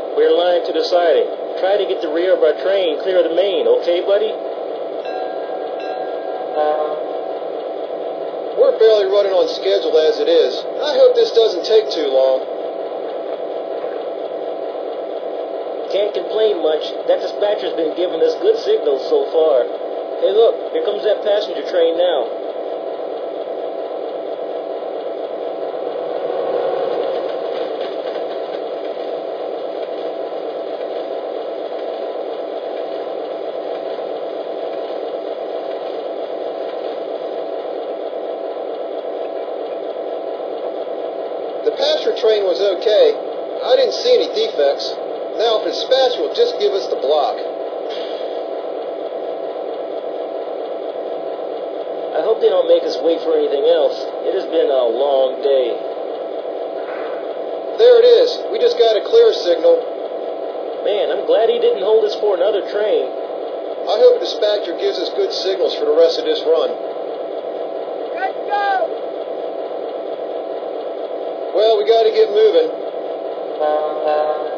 We're line to the siding. Try to get the rear of our train clear of the main, okay, buddy? We're barely running on schedule as it is. I hope this doesn't take too long. Can't complain much. That dispatcher's been giving us good signals so far. Hey, look, here comes that passenger train now. The passenger train was okay. I didn't see any defects. Now, if the dispatcher will just give us the block. I hope they don't make us wait for anything else. It has been a long day. There it is. We just got a clear signal. Man, I'm glad he didn't hold us for another train. I hope the dispatcher gives us good signals for the rest of this run. Let's go! Well, we got to get moving.